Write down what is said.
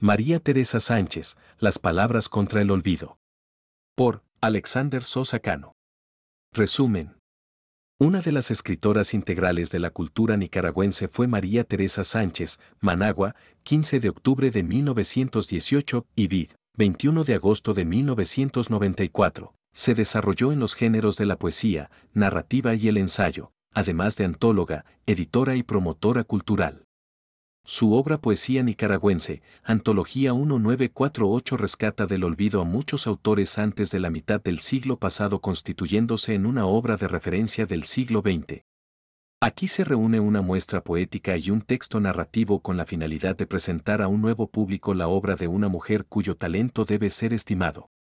María Teresa Sánchez, Las palabras contra el olvido. Por Alexander Sosa Cano. Resumen. Una de las escritoras integrales de la cultura nicaragüense fue María Teresa Sánchez, Managua, 15 de octubre de 1918 y vid. 21 de agosto de 1994. Se desarrolló en los géneros de la poesía, narrativa y el ensayo, además de antóloga, editora y promotora cultural. Su obra Poesía nicaragüense, Antología 1948 rescata del olvido a muchos autores antes de la mitad del siglo pasado constituyéndose en una obra de referencia del siglo XX. Aquí se reúne una muestra poética y un texto narrativo con la finalidad de presentar a un nuevo público la obra de una mujer cuyo talento debe ser estimado.